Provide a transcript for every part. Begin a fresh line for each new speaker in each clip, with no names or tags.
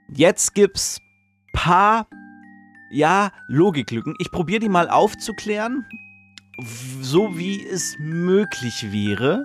Jetzt gibt's paar, Logiklücken. Ich probiere die mal aufzuklären, so wie es möglich wäre.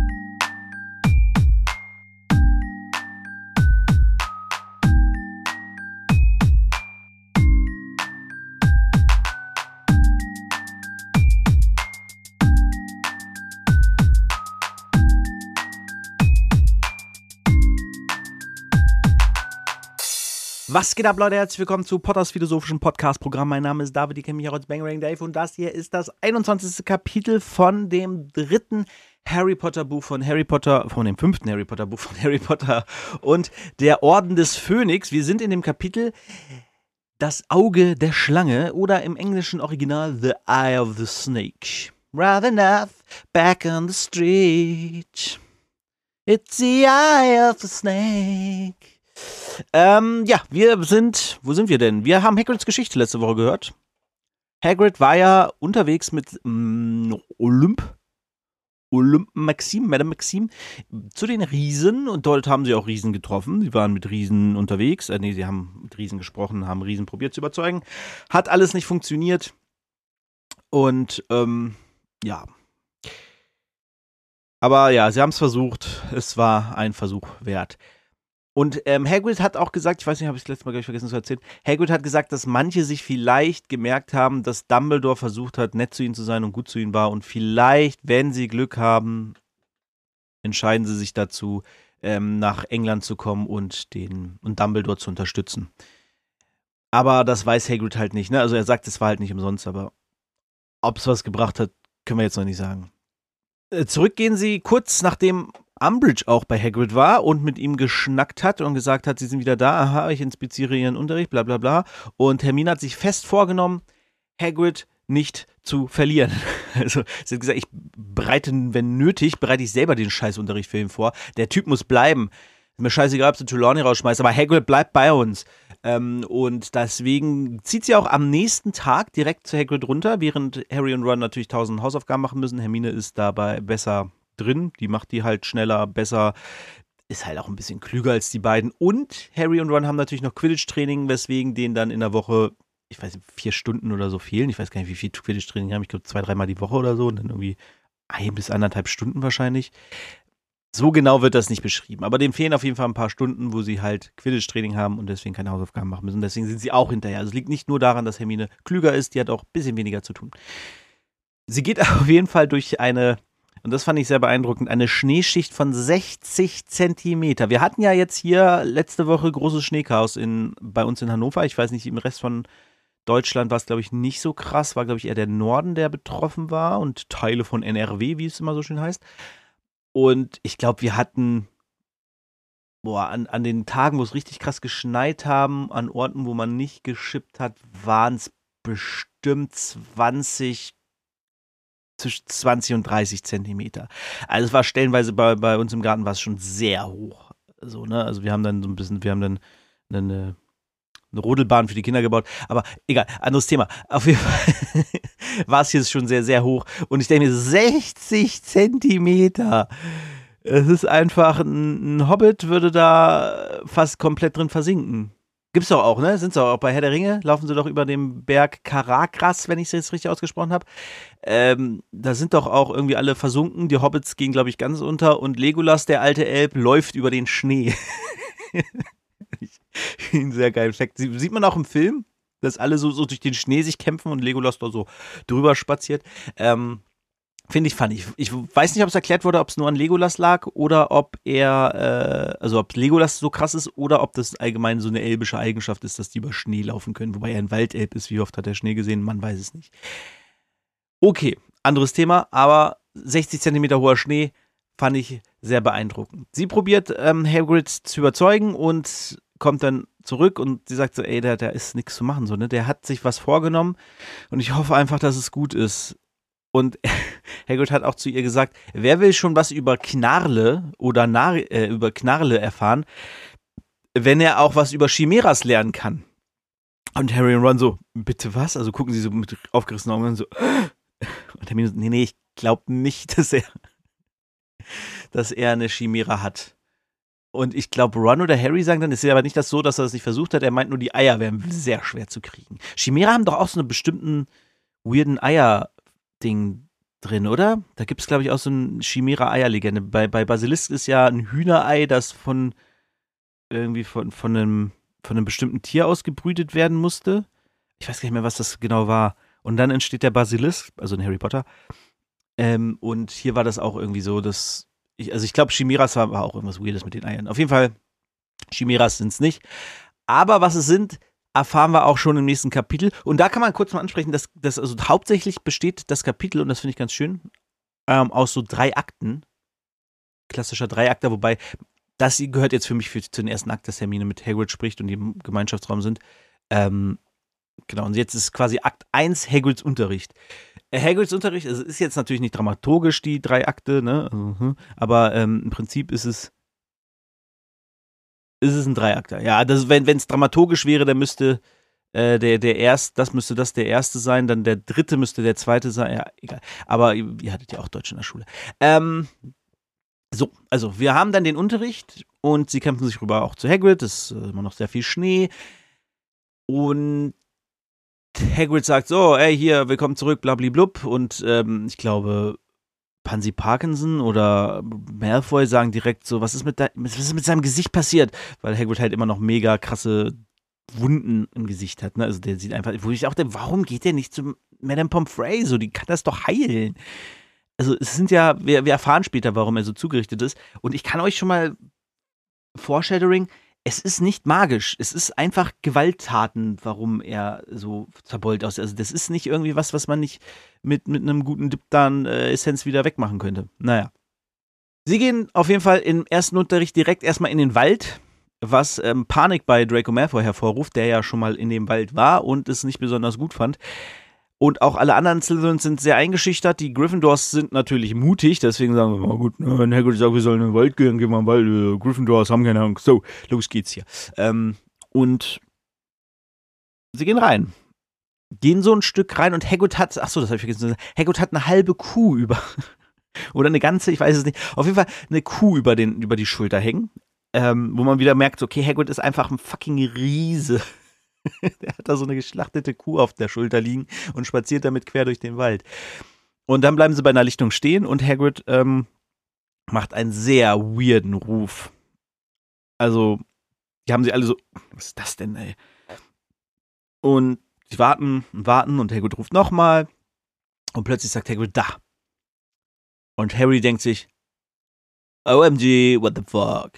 Was geht ab, Leute? Herzlich willkommen zu Potters philosophischen Podcast-Programm. Mein Name ist David, ihr kennt mich auch als Bangarang Dave und das hier ist das 21. Kapitel von dem dritten Harry Potter Buch von dem fünften Harry Potter Buch von Harry Potter und der Orden des Phönix. Wir sind in dem Kapitel Das Auge der Schlange oder im englischen Original The Eye of the Snake. Rather enough, back on the street. It's the eye of the snake. Wo sind wir denn? Wir haben Hagrids Geschichte letzte Woche gehört. Hagrid war ja unterwegs mit Madame Maxime, zu den Riesen und dort haben sie auch Riesen getroffen. Sie waren mit Riesen unterwegs. Sie haben mit Riesen gesprochen, haben Riesen probiert zu überzeugen. Hat alles nicht funktioniert. Und, Aber ja, sie haben es versucht. Es war ein Versuch wert. Und Hagrid hat auch gesagt, ich weiß nicht, habe ich das letzte Mal, glaube ich, vergessen zu erzählen, Hagrid hat gesagt, dass manche sich vielleicht gemerkt haben, dass Dumbledore versucht hat, nett zu ihnen zu sein und gut zu ihnen war und vielleicht, wenn sie Glück haben, entscheiden sie sich dazu, nach England zu kommen und Dumbledore zu unterstützen. Aber das weiß Hagrid halt nicht, ne? Also er sagt, es war halt nicht umsonst, aber ob es was gebracht hat, können wir jetzt noch nicht sagen. Zurück gehen sie kurz nachdem Umbridge auch bei Hagrid war und mit ihm geschnackt hat und gesagt hat, sie sind wieder da, aha, ich inspiziere ihren Unterricht, bla bla bla. Und Hermine hat sich fest vorgenommen, Hagrid nicht zu verlieren. Also sie hat gesagt, wenn nötig, bereite ich selber den Scheißunterricht für ihn vor. Der Typ muss bleiben. Mir scheißegal, ob sie Trelawney rausschmeißt, aber Hagrid bleibt bei uns. Und deswegen zieht sie auch am nächsten Tag direkt zu Hagrid runter, während Harry und Ron natürlich 1000 Hausaufgaben machen müssen. Hermine ist dabei besser drin, die macht die halt schneller, besser, ist halt auch ein bisschen klüger als die beiden. Und Harry und Ron haben natürlich noch Quidditch-Training, weswegen denen dann in der Woche, ich weiß nicht, 4 Stunden oder so fehlen. Ich weiß gar nicht, wie viel Quidditch-Training haben. Ich glaube 2-3 Mal die Woche oder so und dann irgendwie 1 bis 1,5 Stunden wahrscheinlich. So genau wird das nicht beschrieben, aber dem fehlen auf jeden Fall ein paar Stunden, wo sie halt Quidditch-Training haben und deswegen keine Hausaufgaben machen müssen. Deswegen sind sie auch hinterher. Also es liegt nicht nur daran, dass Hermine klüger ist, die hat auch ein bisschen weniger zu tun. Sie geht auf jeden Fall durch und das fand ich sehr beeindruckend, eine Schneeschicht von 60 Zentimeter. Wir hatten ja jetzt hier letzte Woche großes Schneechaos bei uns in Hannover. Ich weiß nicht, im Rest von Deutschland war es, glaube ich, nicht so krass. War, glaube ich, eher der Norden, der betroffen war und Teile von NRW, wie es immer so schön heißt. Und ich glaube, wir hatten an den Tagen, wo es richtig krass geschneit haben, an Orten, wo man nicht geschippt hat, waren es bestimmt zwischen 20 und 30 Zentimeter. Also es war stellenweise bei uns im Garten war es schon sehr hoch. So, ne? Also wir haben dann eine Rodelbahn für die Kinder gebaut. Aber egal, anderes Thema. Auf jeden Fall war es hier schon sehr, sehr hoch. Und ich denke mir, 60 Zentimeter. Es ist einfach, ein Hobbit würde da fast komplett drin versinken. Gibt's doch auch, ne? Sind's doch auch bei Herr der Ringe, laufen sie doch über den Berg Karakras, wenn ich es jetzt richtig ausgesprochen habe. Da sind doch auch irgendwie alle versunken. Die Hobbits gehen, glaube ich, ganz unter. Und Legolas, der alte Elb, läuft über den Schnee. Ein sehr geiler Effekt. Sieht man auch im Film, dass alle so durch den Schnee sich kämpfen und Legolas da so drüber spaziert. Finde ich funny. Ich weiß nicht, ob es erklärt wurde, ob es nur an Legolas lag oder ob ob Legolas so krass ist oder ob das allgemein so eine elbische Eigenschaft ist, dass die über Schnee laufen können. Wobei er ein Waldelb ist. Wie oft hat er Schnee gesehen? Man weiß es nicht. Okay, anderes Thema, aber 60 Zentimeter hoher Schnee fand ich sehr beeindruckend. Sie probiert Hagrid zu überzeugen und kommt dann zurück und sie sagt so, ey, da ist nichts zu machen, so, ne? Der hat sich was vorgenommen und ich hoffe einfach, dass es gut ist. Und Hagrid hat auch zu ihr gesagt, wer will schon was über Knarle oder über Knarle erfahren, wenn er auch was über Chimäras lernen kann. Und Harry und Ron so, bitte was? Also gucken sie so mit aufgerissenen Augen so. Und Hermine so, nee, ich glaube nicht, dass er eine Chimära hat. Und ich glaube, Ron oder Harry sagen dann, es ist aber nicht das so, dass er es nicht versucht hat. Er meint nur, die Eier wären sehr schwer zu kriegen. Chimera haben doch auch so einen bestimmten weirden Eier-Ding drin, oder? Da gibt es, glaube ich, auch so eine Chimera-Eier-Legende. Bei Basilisk ist ja ein Hühnerei, das irgendwie von einem bestimmten Tier ausgebrütet werden musste. Ich weiß gar nicht mehr, was das genau war. Und dann entsteht der Basilisk, also in Harry Potter. Und hier war das auch irgendwie so, dass ich glaube, Chimeras war auch irgendwas Weirdes mit den Eiern. Auf jeden Fall, Chimeras sind es nicht. Aber was es sind, erfahren wir auch schon im nächsten Kapitel. Und da kann man kurz mal ansprechen, dass also hauptsächlich besteht das Kapitel, und das finde ich ganz schön, aus so 3 Akten. Klassischer 3-Akter, wobei das gehört jetzt für mich zu den ersten Akt, dass Hermine mit Hagrid spricht und die im Gemeinschaftsraum sind. Genau, und jetzt ist quasi Akt 1 Hagrids Unterricht. Hagrids Unterricht, also ist jetzt natürlich nicht dramaturgisch, die 3 Akte, ne? Also, aber im Prinzip ist es ein 3-Akter. Ja, wenn es dramaturgisch wäre, dann müsste das müsste das der erste sein, dann der dritte müsste der zweite sein. Ja, egal. Aber ihr hattet ja auch Deutsch in der Schule. So, also wir haben dann den Unterricht und sie kämpfen sich rüber auch zu Hagrid. Es ist immer noch sehr viel Schnee. Und Hagrid sagt so, ey, hier, willkommen zurück, blablablub. Und ich glaube, Pansy Parkinson oder Malfoy sagen direkt so, was ist mit seinem Gesicht passiert? Weil Hagrid halt immer noch mega krasse Wunden im Gesicht hat. Ne? Also der sieht einfach, wo ich auch denke, warum geht der nicht zu Madame Pomfrey? So, die kann das doch heilen. Also es sind ja, wir erfahren später, warum er so zugerichtet ist. Und ich kann euch schon mal Foreshadowing, es ist nicht magisch. Es ist einfach Gewalttaten, warum er so zerbeult aussieht. Also das ist nicht irgendwie was man nicht mit einem guten Diptan-Essenz wieder wegmachen könnte. Naja. Sie gehen auf jeden Fall im ersten Unterricht direkt erstmal in den Wald, was Panik bei Draco Malfoy hervorruft, der ja schon mal in dem Wald war und es nicht besonders gut fand. Und auch alle anderen Slytherins sind sehr eingeschüchtert. Die Gryffindors sind natürlich mutig, deswegen sagen wir, gut, wenn Hagrid sagt, wir sollen in den Wald gehen, gehen wir in den Wald. Gryffindors haben keine Angst. So, los geht's hier. Und sie gehen rein. Gehen so ein Stück rein und Hagrid hat, achso, das habe ich vergessen zu sagen, Hagrid hat eine halbe Kuh über, oder eine ganze, ich weiß es nicht, auf jeden Fall eine Kuh über die Schulter hängen, wo man wieder merkt, okay, Hagrid ist einfach ein fucking Riese. Der hat da so eine geschlachtete Kuh auf der Schulter liegen und spaziert damit quer durch den Wald. Und dann bleiben sie bei einer Lichtung stehen und Hagrid macht einen sehr weirden Ruf. Also, die haben sie alle so, was ist das denn, ey? Und sie warten und warten und Hagrid ruft nochmal und plötzlich sagt Hagrid, da. Und Harry denkt sich, OMG, what the fuck?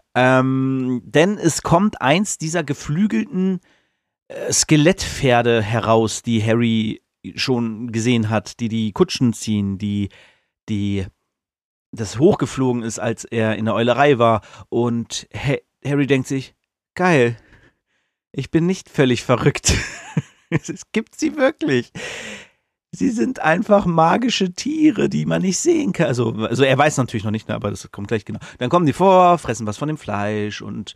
Denn es kommt eins dieser geflügelten Skelettpferde heraus, die Harry schon gesehen hat, die Kutschen ziehen, die das hochgeflogen ist, als er in der Eulerei war. Und Harry denkt sich, geil, ich bin nicht völlig verrückt. Es gibt sie wirklich. Sie sind einfach magische Tiere, die man nicht sehen kann. Also er weiß natürlich noch nicht, aber das kommt gleich genau. Dann kommen die vor, fressen was von dem Fleisch und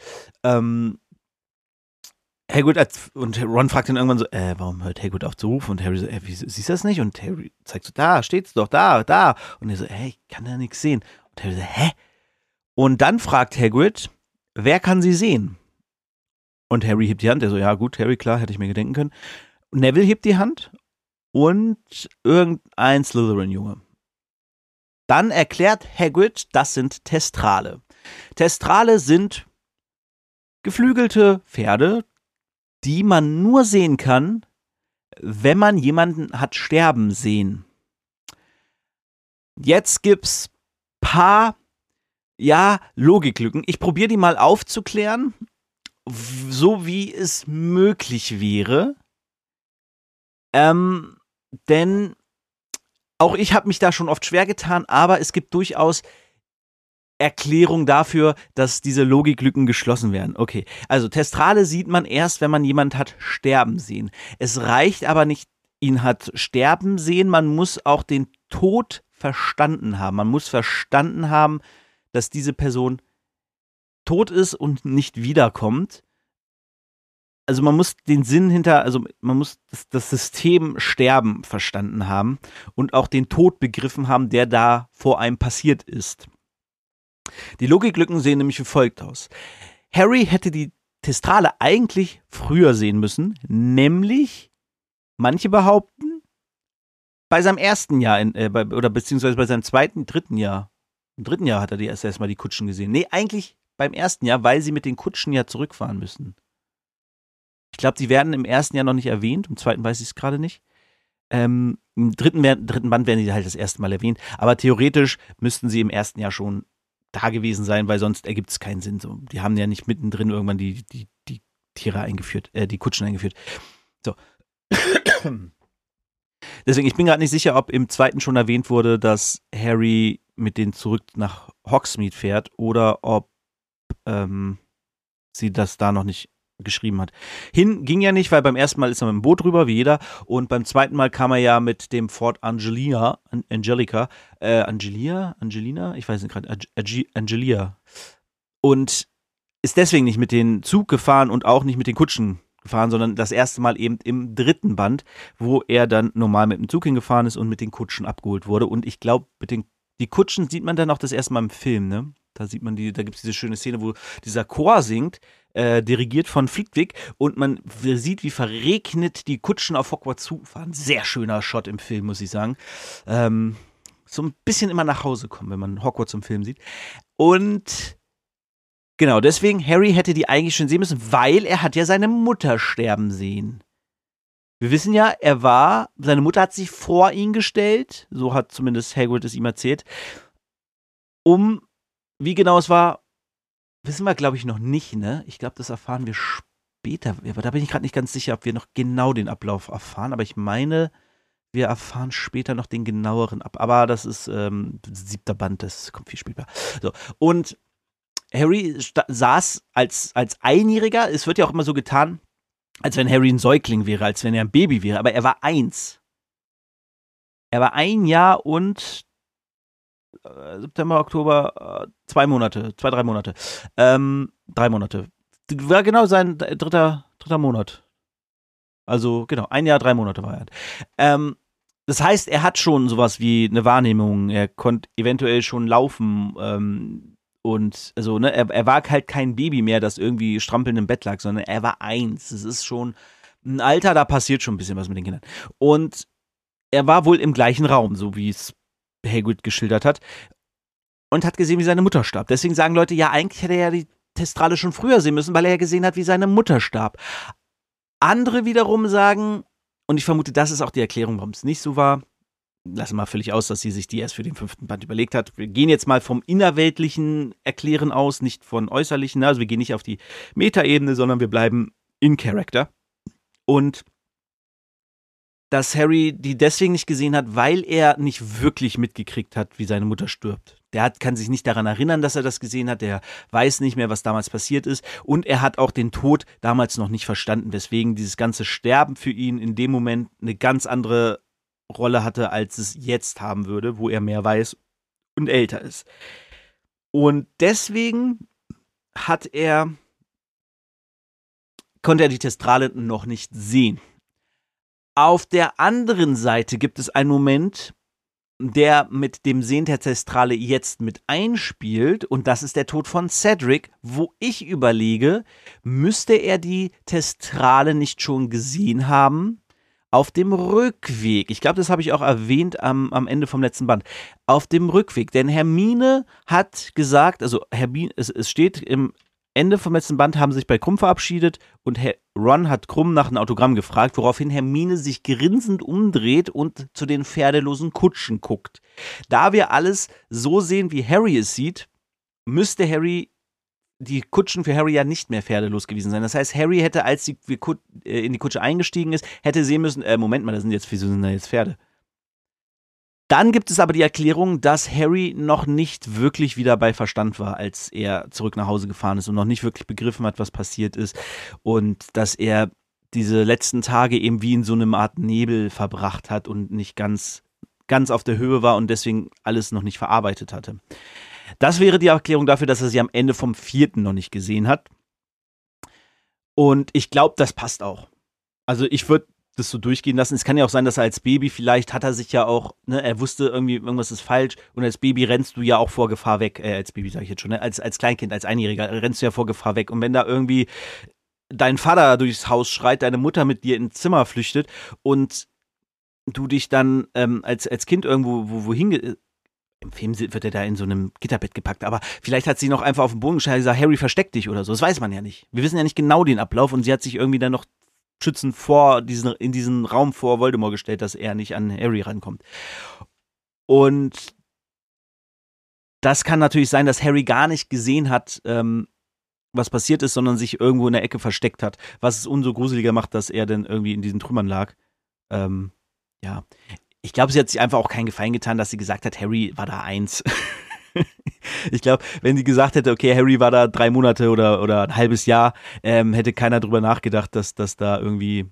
Hagrid und Ron fragt dann irgendwann so, warum hört Hagrid auf zu rufen? Und Harry so, wie, siehst du das nicht? Und Harry zeigt so, da steht's doch, da. Und er so, ich kann da nichts sehen. Und Harry so, hä? Und dann fragt Hagrid, wer kann sie sehen? Und Harry hebt die Hand. Er so, ja gut, Harry, klar, hätte ich mir gedenken können. Und Neville hebt die Hand und irgendein Slytherin-Junge. Dann erklärt Hagrid, das sind Testrale. Testrale sind geflügelte Pferde, die man nur sehen kann, wenn man jemanden hat sterben sehen. Jetzt gibt's paar, Logiklücken. Ich probiere die mal aufzuklären, so wie es möglich wäre. Denn auch ich habe mich da schon oft schwer getan, aber es gibt durchaus Erklärung dafür, dass diese Logiklücken geschlossen werden. Okay, also Testrale sieht man erst, wenn man jemand hat sterben sehen. Es reicht aber nicht, ihn hat sterben sehen, man muss auch den Tod verstanden haben. Man muss verstanden haben, dass diese Person tot ist und nicht wiederkommt. Also man muss den Sinn man muss das System Sterben verstanden haben und auch den Tod begriffen haben, der da vor einem passiert ist. Die Logiklücken sehen nämlich wie folgt aus. Harry hätte die Thestrale eigentlich früher sehen müssen, nämlich, manche behaupten, bei seinem ersten Jahr, oder beziehungsweise bei seinem dritten Jahr. Im dritten Jahr hat er erstmal die Kutschen gesehen. Nee, eigentlich beim ersten Jahr, weil sie mit den Kutschen ja zurückfahren müssen. Ich glaube, die werden im ersten Jahr noch nicht erwähnt, im zweiten weiß ich es gerade nicht. Im dritten Band werden die halt das erste Mal erwähnt, aber theoretisch müssten sie im ersten Jahr schon da gewesen sein, weil sonst ergibt es keinen Sinn. So, die haben ja nicht mittendrin irgendwann die Tiere eingeführt, die Kutschen eingeführt. So. Deswegen, ich bin gerade nicht sicher, ob im zweiten schon erwähnt wurde, dass Harry mit denen zurück nach Hogsmeade fährt oder ob sie das da noch nicht geschrieben hat. Hin ging ja nicht, weil beim ersten Mal ist er mit dem Boot rüber, wie jeder, und beim zweiten Mal kam er ja mit dem Fort Angelina, ich weiß nicht gerade, Angelia, und ist deswegen nicht mit dem Zug gefahren und auch nicht mit den Kutschen gefahren, sondern das erste Mal eben im dritten Band, wo er dann normal mit dem Zug hingefahren ist und mit den Kutschen abgeholt wurde. Und ich glaube, die Kutschen sieht man dann auch das erste Mal im Film, ne? Da sieht man da gibt es diese schöne Szene, wo dieser Chor singt, dirigiert von Flitwick, und man sieht, wie verregnet die Kutschen auf Hogwarts zufahren. Sehr schöner Shot im Film, muss ich sagen. So ein bisschen immer nach Hause kommen, wenn man Hogwarts im Film sieht. Und genau, deswegen, Harry hätte die eigentlich schon sehen müssen, weil er hat ja seine Mutter sterben sehen. Wir wissen ja, seine Mutter hat sich vor ihn gestellt, so hat zumindest Hagrid es ihm erzählt, wie genau es war, wissen wir, glaube ich, noch nicht, ne? Ich glaube, das erfahren wir später. Aber da bin ich gerade nicht ganz sicher, ob wir noch genau den Ablauf erfahren. Aber ich meine, wir erfahren später noch den genaueren Aber das ist 7. Band, das kommt viel später. So, und Harry saß als Einjähriger, es wird ja auch immer so getan, als wenn Harry ein Säugling wäre, als wenn er ein Baby wäre, aber er war 1. Er war 1 Jahr und September, Oktober, 3 Monate. 3 Monate. War genau sein dritter Monat. Also, genau, 1 Jahr, 3 Monate war er. Das heißt, er hat schon sowas wie eine Wahrnehmung. Er konnte eventuell schon laufen. Und also, ne, er war halt kein Baby mehr, das irgendwie strampelnd im Bett lag, sondern er war 1. Das ist schon ein Alter, da passiert schon ein bisschen was mit den Kindern. Und er war wohl im gleichen Raum, so wie es Hagrid geschildert hat, und hat gesehen, wie seine Mutter starb. Deswegen sagen Leute, ja, eigentlich hätte er ja die Thestrale schon früher sehen müssen, weil er ja gesehen hat, wie seine Mutter starb. Andere wiederum sagen, und ich vermute, das ist auch die Erklärung, warum es nicht so war, lassen wir mal völlig aus, dass sie sich die erst für den 5. Band überlegt hat. Wir gehen jetzt mal vom innerweltlichen Erklären aus, nicht von äußerlichen. Also wir gehen nicht auf die Metaebene, sondern wir bleiben in Character. Und dass Harry die deswegen nicht gesehen hat, weil er nicht wirklich mitgekriegt hat, wie seine Mutter stirbt. Kann sich nicht daran erinnern, dass er das gesehen hat. Der weiß nicht mehr, was damals passiert ist. Und er hat auch den Tod damals noch nicht verstanden, weswegen dieses ganze Sterben für ihn in dem Moment eine ganz andere Rolle hatte, als es jetzt haben würde, wo er mehr weiß und älter ist. Und deswegen konnte er die Thestrale noch nicht sehen. Auf der anderen Seite gibt es einen Moment, der mit dem Sehen der Thestrale jetzt mit einspielt, und das ist der Tod von Cedric, wo ich überlege, müsste er die Thestrale nicht schon gesehen haben? Auf dem Rückweg, ich glaube, das habe ich auch erwähnt am Ende vom letzten Band, auf dem Rückweg, denn Hermine hat gesagt, also es steht im Ende vom letzten Band, haben sich bei Krumm verabschiedet und Ron hat Krumm nach einem Autogramm gefragt, woraufhin Hermine sich grinsend umdreht und zu den pferdelosen Kutschen guckt. Da wir alles so sehen, wie Harry es sieht, müsste die Kutschen für Harry ja nicht mehr pferdelos gewesen sein. Das heißt, Harry hätte, als in die Kutsche eingestiegen ist, hätte sehen müssen, Moment mal, wieso sind da jetzt Pferde? Dann gibt es aber die Erklärung, dass Harry noch nicht wirklich wieder bei Verstand war, als er zurück nach Hause gefahren ist und noch nicht wirklich begriffen hat, was passiert ist, und dass er diese letzten Tage eben wie in so einem Art Nebel verbracht hat und nicht ganz auf der Höhe war und deswegen alles noch nicht verarbeitet hatte. Das wäre die Erklärung dafür, dass er sie am Ende vom 4. noch nicht gesehen hat. Und ich glaube, das passt auch. Also ich würde das so durchgehen lassen. Es kann ja auch sein, dass er als Baby, vielleicht hat er sich ja auch, ne, er wusste irgendwie, irgendwas ist falsch und als Baby rennst du ja auch vor Gefahr weg, als Baby sage ich jetzt schon, ne? Als Kleinkind, als Einjähriger rennst du ja vor Gefahr weg und wenn da irgendwie dein Vater durchs Haus schreit, deine Mutter mit dir ins Zimmer flüchtet und du dich dann als Kind irgendwo wohin im Film wird er da in so einem Gitterbett gepackt, aber vielleicht hat sie noch einfach auf den Boden geschlagen und gesagt, Harry, versteck dich oder so. Das weiß man ja nicht. Wir wissen ja nicht genau den Ablauf und sie hat sich irgendwie dann noch schützend in diesen Raum vor Voldemort gestellt, dass er nicht an Harry rankommt. Und das kann natürlich sein, dass Harry gar nicht gesehen hat, was passiert ist, sondern sich irgendwo in der Ecke versteckt hat, was es umso gruseliger macht, dass er dann irgendwie in diesen Trümmern lag. Ja. Ich glaube, sie hat sich einfach auch keinen Gefallen getan, dass sie gesagt hat, Harry war da 1. Ich glaube, wenn sie gesagt hätte, okay, Harry war da 3 Monate oder ein halbes Jahr, hätte keiner drüber nachgedacht, dass das da irgendwie,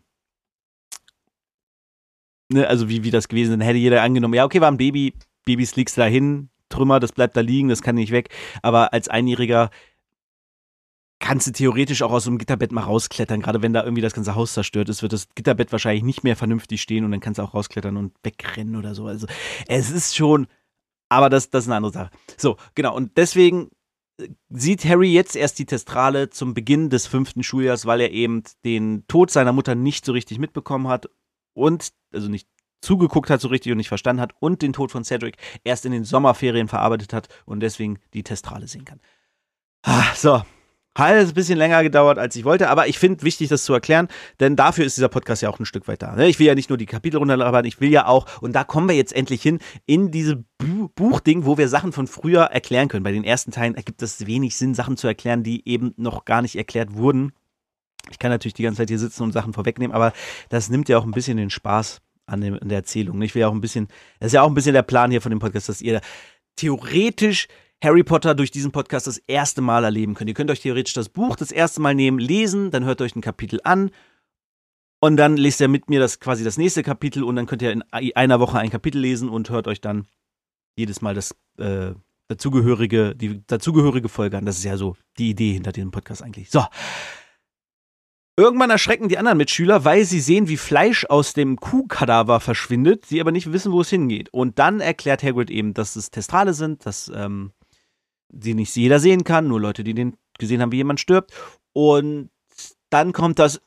ne, also wie das gewesen ist, dann hätte jeder angenommen, ja, okay, war ein Baby, Babys liegst da hin, Trümmer, das bleibt da liegen, das kann nicht weg, aber als Einjähriger kannst du theoretisch auch aus so einem Gitterbett mal rausklettern, gerade wenn da irgendwie das ganze Haus zerstört ist, wird das Gitterbett wahrscheinlich nicht mehr vernünftig stehen und dann kannst du auch rausklettern und wegrennen oder so, also es ist schon, aber das ist eine andere Sache. So, genau, und deswegen sieht Harry jetzt erst die Testrale zum Beginn des 5. Schuljahres, weil er eben den Tod seiner Mutter nicht so richtig mitbekommen hat und, also nicht zugeguckt hat so richtig und nicht verstanden hat und den Tod von Cedric erst in den Sommerferien verarbeitet hat und deswegen die Testrale sehen kann. So, hat es ein bisschen länger gedauert, als ich wollte, aber ich finde wichtig, das zu erklären, denn dafür ist dieser Podcast ja auch ein Stück weit da. Ich will ja nicht nur die Kapitel runterladen, ich will ja auch, und da kommen wir jetzt endlich hin, in diese Buchding, wo wir Sachen von früher erklären können. Bei den ersten Teilen ergibt es wenig Sinn, Sachen zu erklären, die eben noch gar nicht erklärt wurden. Ich kann natürlich die ganze Zeit hier sitzen und Sachen vorwegnehmen, aber das nimmt ja auch ein bisschen den Spaß an der Erzählung. Ich will ja auch ein bisschen, das ist ja auch ein bisschen der Plan hier von dem Podcast, dass ihr theoretisch Harry Potter durch diesen Podcast das erste Mal erleben könnt. Ihr könnt euch theoretisch das Buch das erste Mal nehmen, lesen, dann hört euch ein Kapitel an und dann lest ihr mit mir quasi das nächste Kapitel und dann könnt ihr in einer Woche ein Kapitel lesen und hört euch dann jedes Mal die dazugehörige Folge an. Das ist ja so die Idee hinter diesem Podcast eigentlich. So. Irgendwann erschrecken die anderen Mitschüler, weil sie sehen, wie Fleisch aus dem Kuhkadaver verschwindet, sie aber nicht wissen, wo es hingeht. Und dann erklärt Hagrid eben, dass es Testrale sind, dass die nicht jeder sehen kann, nur Leute, die den gesehen haben, wie jemand stirbt. Und dann kommt das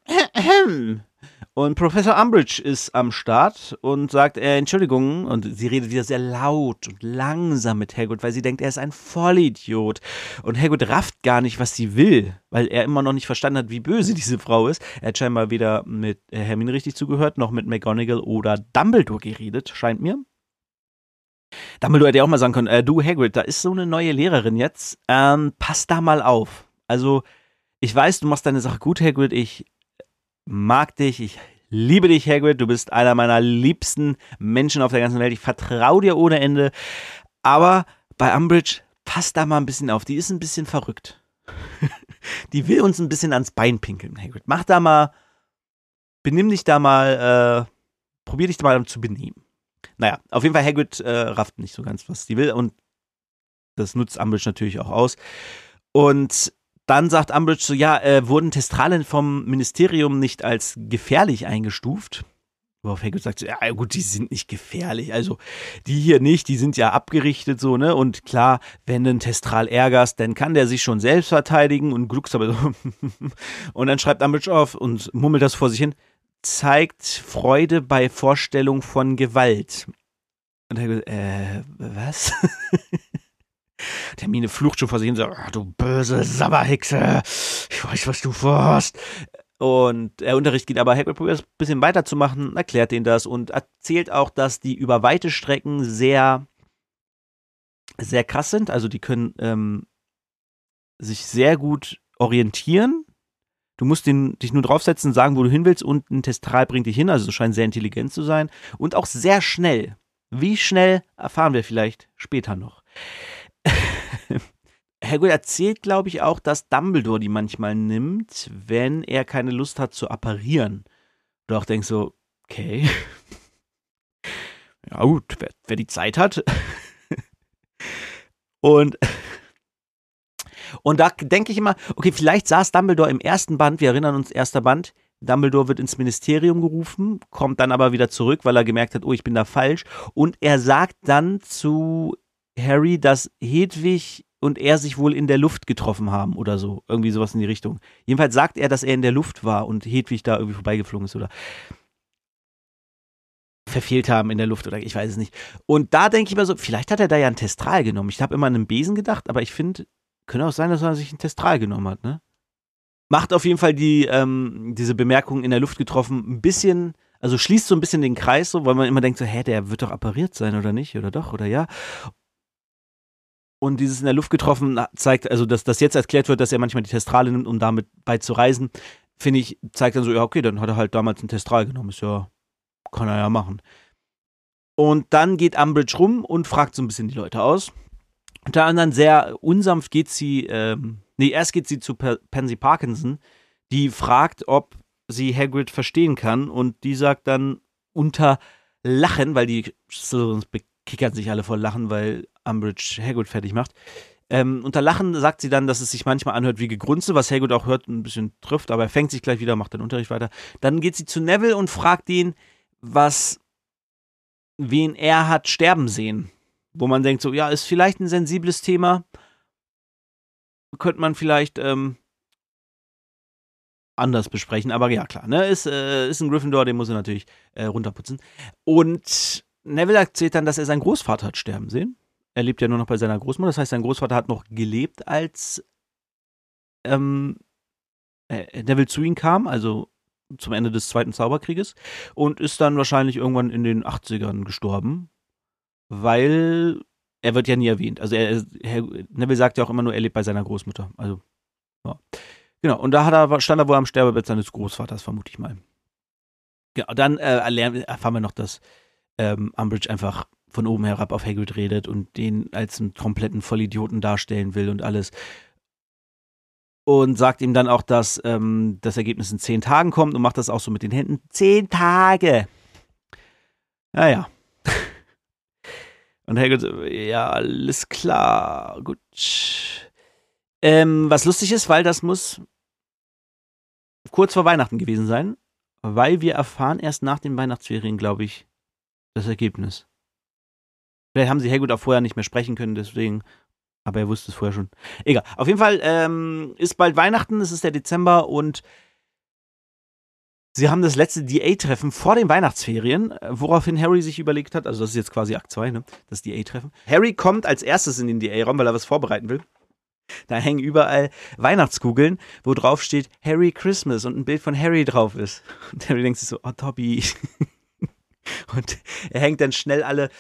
und Professor Umbridge ist am Start und sagt, Entschuldigung, und sie redet wieder sehr laut und langsam mit Hagrid, weil sie denkt, er ist ein Vollidiot. Und Hagrid rafft gar nicht, was sie will, weil er immer noch nicht verstanden hat, wie böse diese Frau ist. Er hat scheinbar weder mit Hermine richtig zugehört, noch mit McGonagall oder Dumbledore geredet, scheint mir. Dumbledore hätte ja auch mal sagen können, du Hagrid, da ist so eine neue Lehrerin jetzt, pass da mal auf. Also, ich weiß, du machst deine Sache gut, Hagrid, ich mag dich, ich liebe dich, Hagrid, du bist einer meiner liebsten Menschen auf der ganzen Welt, ich vertraue dir ohne Ende, aber bei Umbridge, pass da mal ein bisschen auf, die ist ein bisschen verrückt. Die will uns ein bisschen ans Bein pinkeln, Hagrid, mach da mal, benimm dich da mal, probier dich da mal zu benehmen. Naja, auf jeden Fall Hagrid rafft nicht so ganz, was die will und das nutzt Umbridge natürlich auch aus und dann sagt Umbridge so, ja, wurden Testralen vom Ministerium nicht als gefährlich eingestuft? Worauf Hagrid sagt so, ja gut, die sind nicht gefährlich, also die hier nicht, die sind ja abgerichtet so, ne, und klar, wenn du einen Testral ärgerst, dann kann der sich schon selbst verteidigen und gluckst aber so und dann schreibt Umbridge auf und murmelt das vor sich hin, zeigt Freude bei Vorstellung von Gewalt. Und Hagrid, was? Hermine flucht schon vor sich hin, so, du böse Sabberhexe, ich weiß, was du vorhast. Und der Unterricht geht aber, Hagrid probiert es ein bisschen weiterzumachen, erklärt denen das und erzählt auch, dass die über weite Strecken sehr, sehr krass sind. Also die können sich sehr gut orientieren. Du musst dich nur draufsetzen, sagen, wo du hin willst und ein Testral bringt dich hin. Also es scheint sehr intelligent zu sein. Und auch sehr schnell. Wie schnell, erfahren wir vielleicht später noch. Hagrid erzählt, glaube ich, auch, dass Dumbledore die manchmal nimmt, wenn er keine Lust hat zu apparieren. Du auch denkst so, okay. Ja gut, wer die Zeit hat. Und da denke ich immer, okay, vielleicht saß Dumbledore im ersten Band, wir erinnern uns, erster Band, Dumbledore wird ins Ministerium gerufen, kommt dann aber wieder zurück, weil er gemerkt hat, oh, ich bin da falsch. Und er sagt dann zu Harry, dass Hedwig und er sich wohl in der Luft getroffen haben oder so. Irgendwie sowas in die Richtung. Jedenfalls sagt er, dass er in der Luft war und Hedwig da irgendwie vorbeigeflogen ist oder verfehlt haben in der Luft oder ich weiß es nicht. Und da denke ich mir so, vielleicht hat er da ja ein Testral genommen. Ich habe immer an einen Besen gedacht, aber ich finde, könnte auch sein, dass er sich ein Testral genommen hat, ne? Macht auf jeden Fall diese Bemerkung in der Luft getroffen ein bisschen, also schließt so ein bisschen den Kreis, so, weil man immer denkt so, hä, der wird doch appariert sein oder nicht oder doch oder ja. Und dieses in der Luft getroffen zeigt, also dass das jetzt erklärt wird, dass er manchmal die Testrale nimmt, um damit bei zu reisen, finde ich, zeigt dann so, ja okay, dann hat er halt damals ein Testral genommen, ist ja, kann er ja machen. Und dann geht Umbridge rum und fragt so ein bisschen die Leute aus. Unter anderem sehr unsanft geht sie, erst geht sie zu Pansy Parkinson, die fragt, ob sie Hagrid verstehen kann und die sagt dann unter Lachen, weil die so bekickern sich alle vor Lachen, weil Umbridge Hagrid fertig macht. Unter Lachen sagt sie dann, dass es sich manchmal anhört wie Gegrunze, was Hagrid auch hört, ein bisschen trifft, aber er fängt sich gleich wieder, macht den Unterricht weiter. Dann geht sie zu Neville und fragt ihn, wen er hat sterben sehen. Wo man denkt so, ja, ist vielleicht ein sensibles Thema. Könnte man vielleicht anders besprechen. Aber ja, klar, ne, ist ein Gryffindor, den muss er natürlich runterputzen. Und Neville erzählt dann, dass er seinen Großvater hat sterben sehen. Er lebt ja nur noch bei seiner Großmutter. Das heißt, sein Großvater hat noch gelebt, als Neville zu ihm kam, also zum Ende des Zweiten Zauberkrieges. Und ist dann wahrscheinlich irgendwann in den 80ern gestorben. Weil er wird ja nie erwähnt. Also Neville sagt ja auch immer nur, er lebt bei seiner Großmutter. Also, ja. Genau, und da stand er wohl am Sterbebett seines Großvaters, vermute ich mal. Genau, dann erfahren wir noch, dass Umbridge einfach von oben herab auf Hagrid redet und den als einen kompletten Vollidioten darstellen will und alles. Und sagt ihm dann auch, dass das Ergebnis in 10 Tagen kommt und macht das auch so mit den Händen. 10 Tage! Naja. Und Hagrid so, ja, alles klar, gut. Was lustig ist, weil das muss kurz vor Weihnachten gewesen sein, weil wir erfahren erst nach den Weihnachtsferien, glaube ich, das Ergebnis. Vielleicht haben sie Hagrid auch vorher nicht mehr sprechen können, deswegen, aber er wusste es vorher schon. Egal, auf jeden Fall ist bald Weihnachten, es ist der Dezember und sie haben das letzte DA-Treffen vor den Weihnachtsferien, woraufhin Harry sich überlegt hat, also das ist jetzt quasi Akt 2, ne, das DA-Treffen. Harry kommt als erstes in den DA-Raum, weil er was vorbereiten will. Da hängen überall Weihnachtskugeln, wo drauf steht Harry Christmas und ein Bild von Harry drauf ist. Und Harry denkt sich so, oh Tobi. Und er hängt dann schnell alle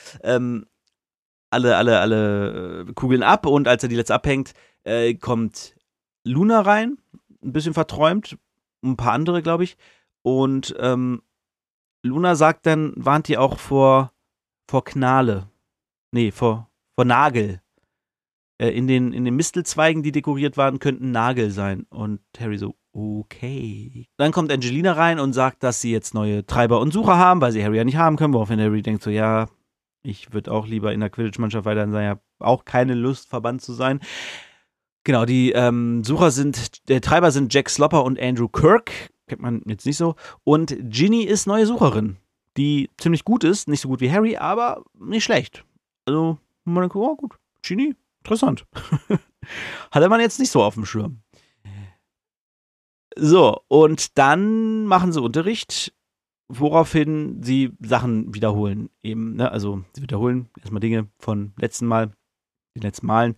Kugeln ab und als er die letzte abhängt, kommt Luna rein, ein bisschen verträumt, ein paar andere, glaube ich. Und Luna sagt dann, warnt die auch vor Knale. Nee, vor Nagel. In den Mistelzweigen, die dekoriert waren, könnten Nagel sein. Und Harry so, okay. Dann kommt Angelina rein und sagt, dass sie jetzt neue Treiber und Sucher haben, weil sie Harry ja nicht haben können. Woraufhin Harry denkt so, ja, ich würde auch lieber in der Quidditch-Mannschaft weiterhin sein. Ja, auch keine Lust, verbannt zu sein. Genau, die Treiber sind Jack Slopper und Andrew Kirk. Kennt man jetzt nicht so. Und Ginny ist neue Sucherin, die ziemlich gut ist. Nicht so gut wie Harry, aber nicht schlecht. Also, man denkt, oh gut, Ginny, interessant. Hatte man jetzt nicht so auf dem Schirm. So, und dann machen sie Unterricht, woraufhin sie Sachen wiederholen. Eben, ne? Also, sie wiederholen erstmal Dinge von den letzten Malen.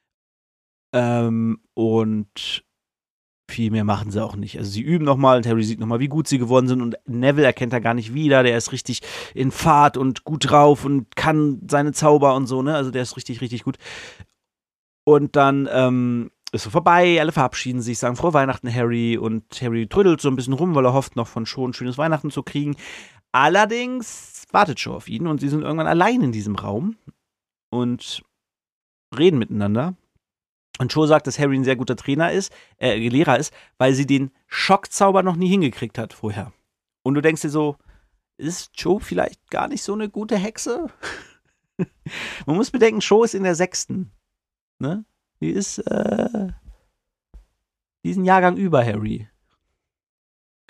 Und viel mehr machen sie auch nicht. Also sie üben nochmal und Harry sieht nochmal, wie gut sie geworden sind und Neville erkennt er gar nicht wieder. Der ist richtig in Fahrt und gut drauf und kann seine Zauber und so, ne? Also der ist richtig, richtig gut. Und dann ist so vorbei, alle verabschieden sich, sagen frohe Weihnachten, Harry. Und Harry trödelt so ein bisschen rum, weil er hofft, noch von Cho ein schönes Weihnachten zu kriegen. Allerdings wartet Cho auf ihn und sie sind irgendwann allein in diesem Raum und reden miteinander. Und Cho sagt, dass Harry ein sehr guter Lehrer ist, weil sie den Schockzauber noch nie hingekriegt hat vorher. Und du denkst dir so, ist Cho vielleicht gar nicht so eine gute Hexe? Man muss bedenken, Cho ist in der 6. Ne? Die ist diesen Jahrgang über Harry.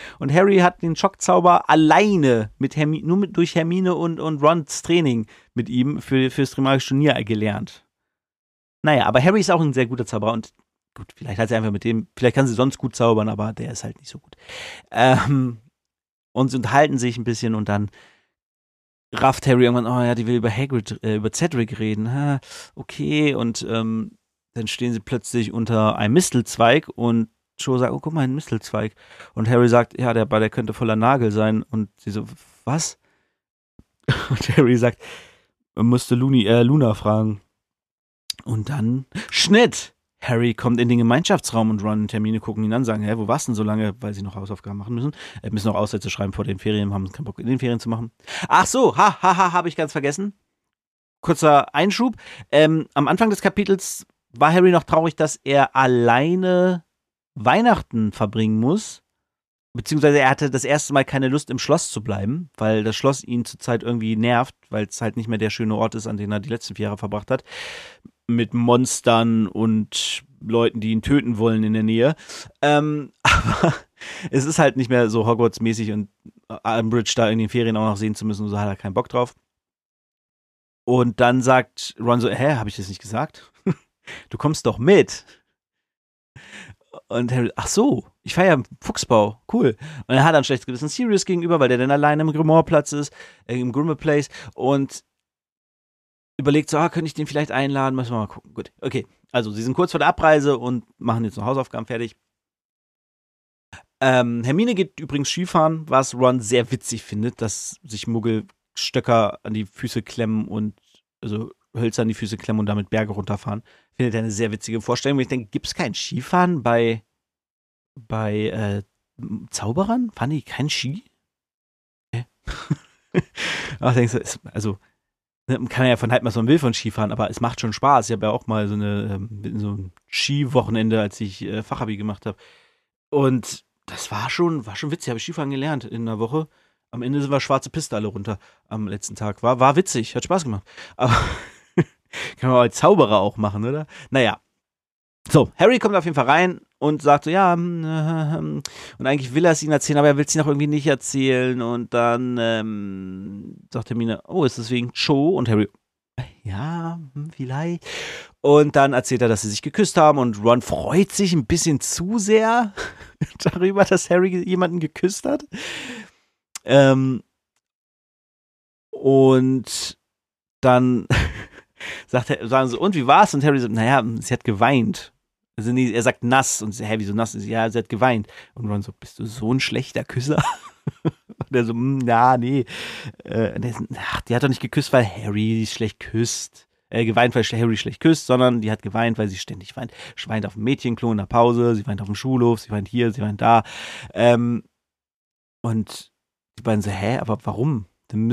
Und Harry hat den Schockzauber alleine durch Hermine und Rons Training mit ihm fürs Trimagische Turnier gelernt. Naja, aber Harry ist auch ein sehr guter Zauberer und gut, vielleicht hat sie einfach mit dem, vielleicht kann sie sonst gut zaubern, aber der ist halt nicht so gut. Und sie unterhalten sich ein bisschen und dann rafft Harry irgendwann, oh ja, die will über Hagrid, über Cedric reden. Ha, okay, und dann stehen sie plötzlich unter einem Mistelzweig und Cho sagt, oh, guck mal, ein Mistelzweig. Und Harry sagt, ja, der könnte voller Nagel sein. Und sie so, was? Und Harry sagt, man musste Luna fragen. Und dann Schnitt! Harry kommt in den Gemeinschaftsraum und Ron und Hermine gucken ihn an und sagen, hä, wo warst du denn so lange? Weil sie noch Hausaufgaben machen müssen. Müssen noch Aussätze schreiben vor den Ferien, haben keinen Bock in den Ferien zu machen. Ach so, habe ich ganz vergessen. Kurzer Einschub. Am Anfang des Kapitels war Harry noch traurig, dass er alleine Weihnachten verbringen muss. Beziehungsweise er hatte das erste Mal keine Lust, im Schloss zu bleiben, weil das Schloss ihn zurzeit irgendwie nervt, weil es halt nicht mehr der schöne Ort ist, an dem er die letzten 4 Jahre verbracht hat. Mit Monstern und Leuten, die ihn töten wollen in der Nähe. Aber es ist halt nicht mehr so Hogwarts-mäßig und Umbridge da in den Ferien auch noch sehen zu müssen, so hat er keinen Bock drauf. Und dann sagt Ron so, habe ich das nicht gesagt? Du kommst doch mit. Und Harry, ach so, ich feiere Fuchsbau, cool. Und er hat dann schlechtes Gewissen Sirius gegenüber, weil der dann alleine im Grimoire-Platz ist, im Grimmauld-Place und überlegt so, könnte ich den vielleicht einladen, müssen wir mal gucken. Gut, okay. Also, sie sind kurz vor der Abreise und machen jetzt noch Hausaufgaben fertig. Hermine geht übrigens Skifahren, was Ron sehr witzig findet, dass sich Muggel Stöcker an die Füße klemmen und, also Hölzer an die Füße klemmen und damit Berge runterfahren. Findet er eine sehr witzige Vorstellung. Ich denke, gibt es kein Skifahren bei Zauberern? Fahren die kein Ski? Ach, denkst du, also man kann ja von halt mal so ein Will von Skifahren, aber es macht schon Spaß. Ich habe ja auch mal so ein Skiwochenende, als ich Fachabi gemacht habe. Und das war schon witzig. Habe ich Skifahren gelernt in einer Woche. Am Ende sind wir schwarze Piste alle runter am letzten Tag. War witzig, hat Spaß gemacht. Aber kann man als Zauberer auch machen, oder? Naja. So, Harry kommt auf jeden Fall rein und sagt so, ja, und eigentlich will er es ihnen erzählen, aber er will es ihnen auch irgendwie nicht erzählen. Und dann sagt Hermine, oh, ist das wegen Cho? Und Harry, ja, vielleicht. Und dann erzählt er, dass sie sich geküsst haben und Ron freut sich ein bisschen zu sehr darüber, dass Harry jemanden geküsst hat. Und dann sagen sie, und wie war's? Und Harry sagt, naja, sie hat geweint. Also nee, er sagt nass und sie, wieso nass? Ja, sie hat geweint. Und Ron so, bist du so ein schlechter Küsser? Und er so, ja, nee. Die hat doch nicht geküsst, weil Harry schlecht küsst. Geweint, weil Harry schlecht küsst, sondern die hat geweint, weil sie ständig weint. Sie weint auf dem Mädchenklo in der Pause, sie weint auf dem Schulhof, sie weint hier, sie weint da. Und die beiden so, aber warum? Dann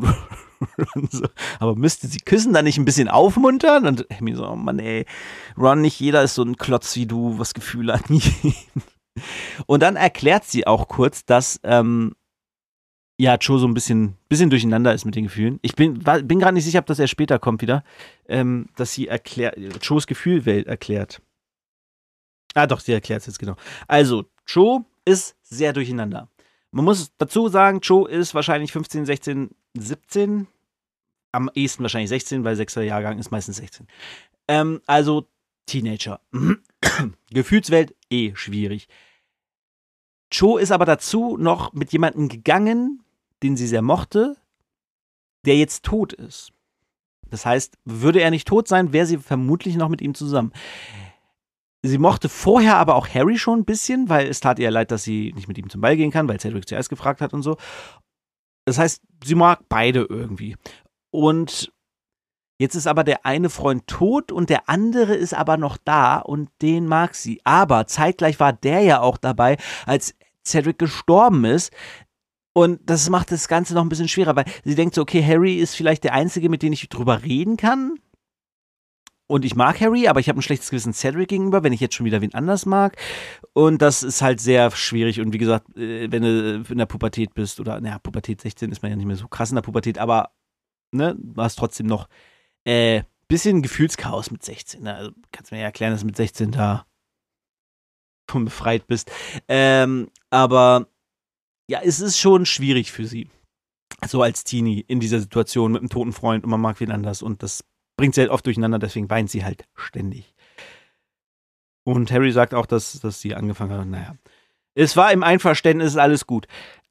aber müsste sie küssen, dann nicht ein bisschen aufmuntern? Und Hermine so, oh Mann, ey, Ron, nicht jeder ist so ein Klotz wie du, was Gefühle hat. Und dann erklärt sie auch kurz, dass Cho so ein bisschen durcheinander ist mit den Gefühlen. Ich bin gerade nicht sicher, ob das erst später kommt wieder, dass sie Chos Gefühlwelt erklärt. Ah doch, sie erklärt es jetzt genau. Also, Cho ist sehr durcheinander. Man muss dazu sagen, Cho ist wahrscheinlich 15, 16, 17. Am ehesten wahrscheinlich 16, weil 6er Jahrgang ist meistens 16. Also Teenager. Gefühlswelt schwierig. Cho ist aber dazu noch mit jemandem gegangen, den sie sehr mochte, der jetzt tot ist. Das heißt, würde er nicht tot sein, wäre sie vermutlich noch mit ihm zusammen. Sie mochte vorher aber auch Harry schon ein bisschen, weil es tat ihr leid, dass sie nicht mit ihm zum Ball gehen kann, weil Cedric zuerst gefragt hat und so. Das heißt, sie mag beide irgendwie. Und jetzt ist aber der eine Freund tot und der andere ist aber noch da und den mag sie. Aber zeitgleich war der ja auch dabei, als Cedric gestorben ist. Und das macht das Ganze noch ein bisschen schwerer, weil sie denkt so, okay, Harry ist vielleicht der Einzige, mit dem ich drüber reden kann. Und ich mag Harry, aber ich habe ein schlechtes Gewissen Cedric gegenüber, wenn ich jetzt schon wieder wen anders mag. Und das ist halt sehr schwierig. Und wie gesagt, wenn du in der Pubertät bist, oder Pubertät 16 ist man ja nicht mehr so krass in der Pubertät, aber ne, du hast trotzdem noch bisschen Gefühlschaos mit 16. Ne? Also kannst du mir ja erklären, dass du mit 16 da von befreit bist. Aber ja, es ist schon schwierig für sie. So als Teenie in dieser Situation mit einem toten Freund und man mag wen anders und das bringt sie halt oft durcheinander, deswegen weint sie halt ständig. Und Harry sagt auch, dass sie angefangen hat, naja. Es war im Einverständnis, alles gut.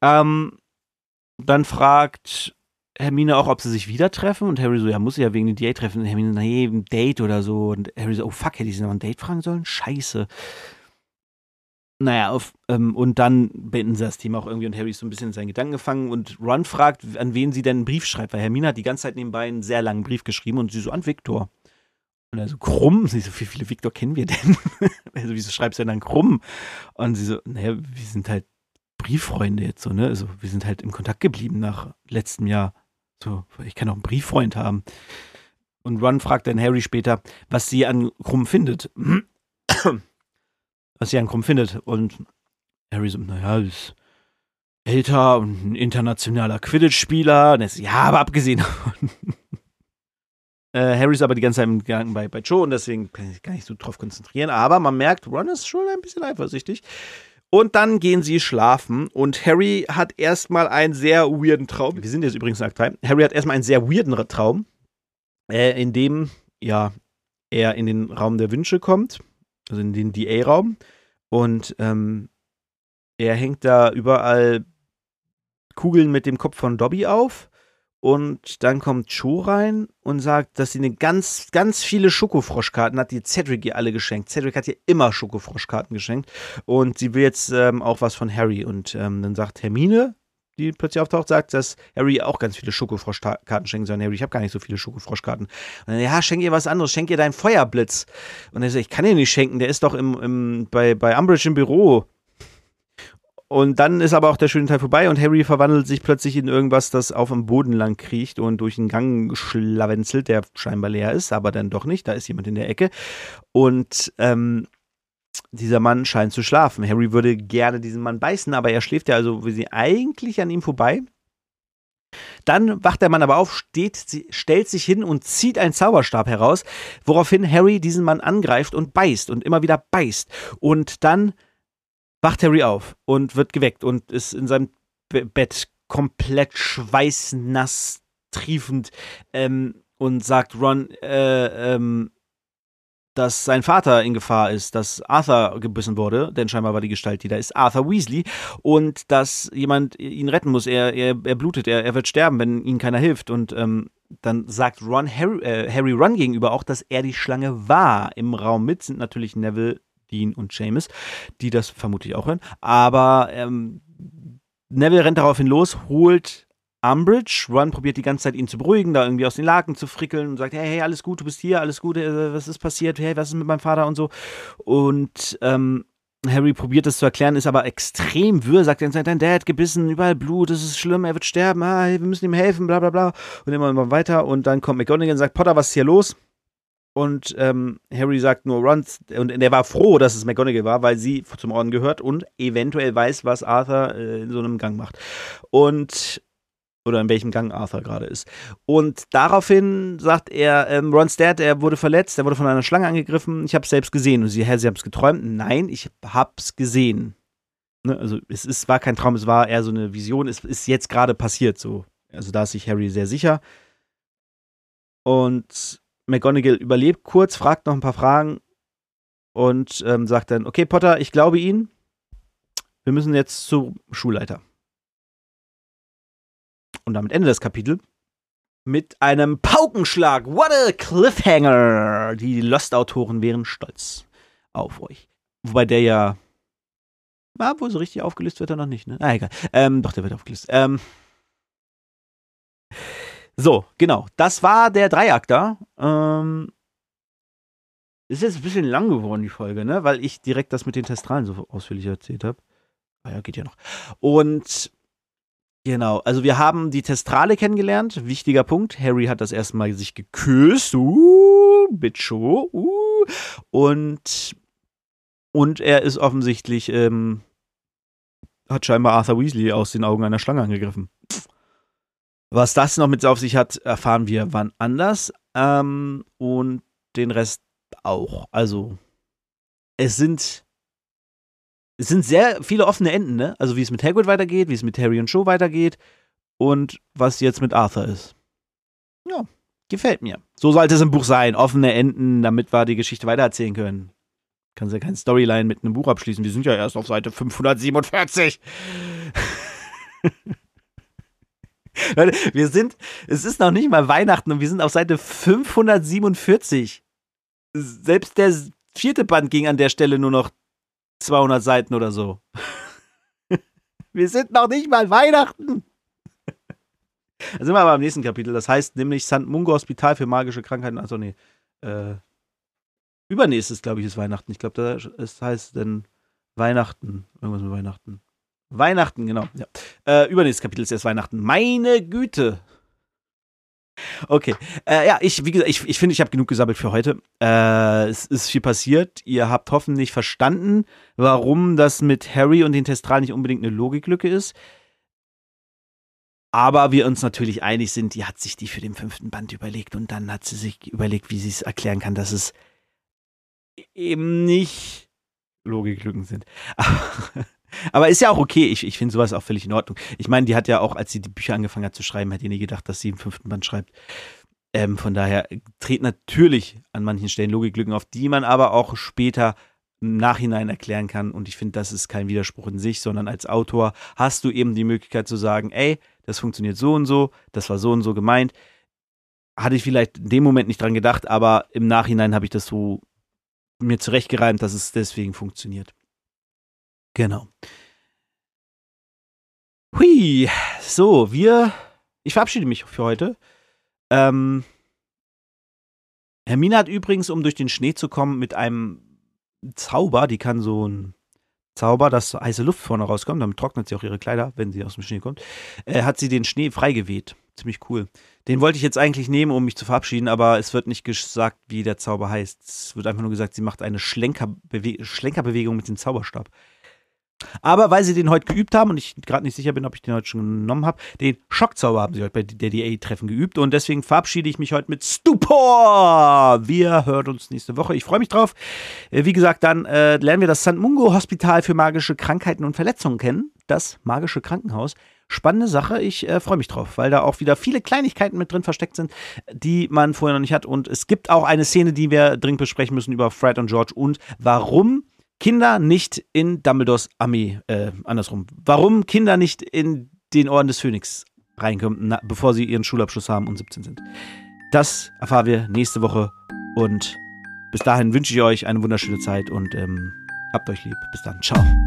Dann fragt Hermine auch, ob sie sich wieder treffen und Harry so, ja, muss sie ja wegen dem Date treffen. Und Hermine, nee, ein Date oder so. Und Harry so, oh fuck, hätte ich sie noch ein Date fragen sollen? Scheiße. Naja, und dann beenden sie das Thema auch irgendwie und Harry ist so ein bisschen in seinen Gedanken gefangen und Ron fragt, an wen sie denn einen Brief schreibt, weil Hermine hat die ganze Zeit nebenbei einen sehr langen Brief geschrieben und sie so, an Viktor. Und er so, Krumm? Sie so, wie viele Viktor kennen wir denn? Also, wieso schreibst du denn dann Krumm? Und sie so, naja, wir sind halt Brieffreunde jetzt so, ne? Also, wir sind halt im Kontakt geblieben nach letztem Jahr. So, ich kann auch einen Brieffreund haben. Und Ron fragt dann Harry später, was sie an Krumm findet. Was sie an Krumm findet. Und Harry so, naja, ist älter und ein internationaler Quidditch-Spieler. Und er so, ja, aber abgesehen davon. Harry ist aber die ganze Zeit im Gedanken bei Joe und deswegen kann ich sich gar nicht so drauf konzentrieren. Aber man merkt, Ron ist schon ein bisschen eifersüchtig. Und dann gehen sie schlafen und Harry hat erstmal einen sehr weirden Traum. Wir sind jetzt übrigens in Akt 3. Harry hat erstmal einen sehr weirden Traum, in dem, ja, er in den Raum der Wünsche kommt, also in den DA-Raum. Und er hängt da überall Kugeln mit dem Kopf von Dobby auf. Und dann kommt Cho rein und sagt, dass sie eine ganz, ganz viele Schokofroschkarten hat, die Cedric ihr alle geschenkt. Cedric hat ihr immer Schokofroschkarten geschenkt. Und sie will jetzt auch was von Harry. Und dann sagt Hermine, die plötzlich auftaucht, sagt, dass Harry auch ganz viele Schokofroschkarten schenken soll. Harry, ich habe gar nicht so viele Schokofroschkarten. Und dann, ja, schenk ihr was anderes, schenk ihr deinen Feuerblitz. Und er sagt, ich kann ihr nicht schenken, der ist doch bei Umbridge im Büro. Und dann ist aber auch der schöne Teil vorbei und Harry verwandelt sich plötzlich in irgendwas, das auf dem Boden lang kriecht und durch einen Gang schlawenzelt, der scheinbar leer ist, aber dann doch nicht. Da ist jemand in der Ecke. Und dieser Mann scheint zu schlafen. Harry würde gerne diesen Mann beißen, aber er schläft ja also wie sie eigentlich an ihm vorbei. Dann wacht der Mann aber auf, stellt sich hin und zieht einen Zauberstab heraus, woraufhin Harry diesen Mann angreift und beißt und immer wieder beißt. Und dann wacht Harry auf und wird geweckt und ist in seinem Bett komplett schweißnass, triefend und sagt Ron, dass sein Vater in Gefahr ist, dass Arthur gebissen wurde, denn scheinbar war die Gestalt, die da ist, Arthur Weasley, und dass jemand ihn retten muss. Er blutet, er wird sterben, wenn ihm keiner hilft. Und dann sagt Harry Ron gegenüber auch, dass er die Schlange war. Im Raum mit sind natürlich Neville, Dean und Seamus, die das vermutlich auch hören. Aber Neville rennt daraufhin los, holt Umbridge. Ron probiert die ganze Zeit, ihn zu beruhigen, da irgendwie aus den Laken zu frickeln und sagt, hey, alles gut, du bist hier, alles gut, was ist passiert, hey, was ist mit meinem Vater und so. Und Harry probiert das zu erklären, ist aber extrem wirr, sagt die ganze Zeit, dein Dad gebissen, überall Blut, das ist schlimm, er wird sterben, wir müssen ihm helfen, bla bla bla. Und immer weiter und dann kommt McGonagall und sagt, Potter, was ist hier los? Und Harry sagt nur Ron, und er war froh, dass es McGonagall war, weil sie zum Orden gehört und eventuell weiß, was Arthur in so einem Gang macht. Oder in welchem Gang Arthur gerade ist. Und daraufhin sagt er, Rons Dad, er wurde verletzt, er wurde von einer Schlange angegriffen, ich habe es selbst gesehen. Und sie haben es geträumt? Nein, ich hab's gesehen. Ne? Also es war kein Traum, es war eher so eine Vision, es ist jetzt gerade passiert so. Also da ist sich Harry sehr sicher. Und McGonagall überlebt kurz, fragt noch ein paar Fragen und sagt dann, okay, Potter, ich glaube Ihnen, wir müssen jetzt zum Schulleiter. Und damit Ende das Kapitel mit einem Paukenschlag. What a Cliffhanger! Die Lost-Autoren wären stolz auf euch. Wobei der ja, wo so richtig aufgelöst wird er noch nicht, ne? Egal. Doch, der wird aufgelöst. So, genau. Das war der Dreiakter. Ist jetzt ein bisschen lang geworden, die Folge, ne? Weil ich direkt das mit den Testralen so ausführlich erzählt habe. Ja, geht ja noch. Und genau, also wir haben die Testrale kennengelernt. Wichtiger Punkt. Harry hat das erste Mal sich geküsst. Bitcho. Und er ist offensichtlich, hat scheinbar Arthur Weasley aus den Augen einer Schlange angegriffen. Was das noch mit auf sich hat, erfahren wir wann anders. Und den Rest auch. Also, es sind es sind sehr viele offene Enden, ne? Also wie es mit Hagrid weitergeht, wie es mit Harry und Cho weitergeht und was jetzt mit Arthur ist. Ja, gefällt mir. So sollte es im Buch sein. Offene Enden, damit wir die Geschichte weitererzählen können. Kannst ja kein Storyline mit einem Buch abschließen. Wir sind ja erst auf Seite 547. Leute, es ist noch nicht mal Weihnachten und wir sind auf Seite 547. Selbst der 4. Band ging an der Stelle nur noch 200 Seiten oder so. Wir sind noch nicht mal Weihnachten. Da sind wir aber am nächsten Kapitel. Das heißt nämlich St. Mungo Hospital für magische Krankheiten. Also nee, übernächstes, glaube ich, ist Weihnachten. Ich glaube, das heißt dann Weihnachten. Irgendwas mit Weihnachten. Weihnachten, genau. Ja. Übernächstes Kapitel ist erst Weihnachten. Meine Güte. Okay. Ja, wie gesagt, ich finde, ich habe genug gesammelt für heute. Es ist viel passiert. Ihr habt hoffentlich verstanden, warum das mit Harry und den Testralen nicht unbedingt eine Logiklücke ist. Aber wir uns natürlich einig sind, die hat sich die für den 5. Band überlegt und dann hat sie sich überlegt, wie sie es erklären kann, dass es eben nicht Logiklücken sind. Aber ist ja auch okay. Ich finde sowas auch völlig in Ordnung. Ich meine, die hat ja auch, als sie die Bücher angefangen hat zu schreiben, hat die nie gedacht, dass sie im 5. Band schreibt. Von daher treten natürlich an manchen Stellen Logiklücken auf, die man aber auch später im Nachhinein erklären kann. Und ich finde, das ist kein Widerspruch in sich, sondern als Autor hast du eben die Möglichkeit zu sagen, ey, das funktioniert so und so, das war so und so gemeint. Hatte ich vielleicht in dem Moment nicht dran gedacht, aber im Nachhinein habe ich das so mir zurechtgereimt, dass es deswegen funktioniert. Genau. Hui, so, ich verabschiede mich für heute. Hermine hat übrigens, um durch den Schnee zu kommen, mit einem Zauber, die kann so ein Zauber, dass heiße Luft vorne rauskommt, damit trocknet sie auch ihre Kleider, wenn sie aus dem Schnee kommt, hat sie den Schnee freigeweht. Ziemlich cool. Den wollte ich jetzt eigentlich nehmen, um mich zu verabschieden, aber es wird nicht gesagt, wie der Zauber heißt. Es wird einfach nur gesagt, sie macht eine Schlenkerbewegung mit dem Zauberstab. Aber weil sie den heute geübt haben und ich gerade nicht sicher bin, ob ich den heute schon genommen habe, den Schockzauber haben sie heute bei der DA-Treffen geübt und deswegen verabschiede ich mich heute mit Stupor. Wir hören uns nächste Woche. Ich freue mich drauf. Wie gesagt, dann lernen wir das St. Mungo Hospital für magische Krankheiten und Verletzungen kennen. Das magische Krankenhaus. Spannende Sache. Ich freue mich drauf, weil da auch wieder viele Kleinigkeiten mit drin versteckt sind, die man vorher noch nicht hat. Und es gibt auch eine Szene, die wir dringend besprechen müssen über Fred und George und warum Kinder nicht in Dumbledores Armee, andersrum. Warum Kinder nicht in den Orden des Phönix reinkommen, bevor sie ihren Schulabschluss haben und 17 sind. Das erfahren wir nächste Woche und bis dahin wünsche ich euch eine wunderschöne Zeit und habt euch lieb. Bis dann. Ciao.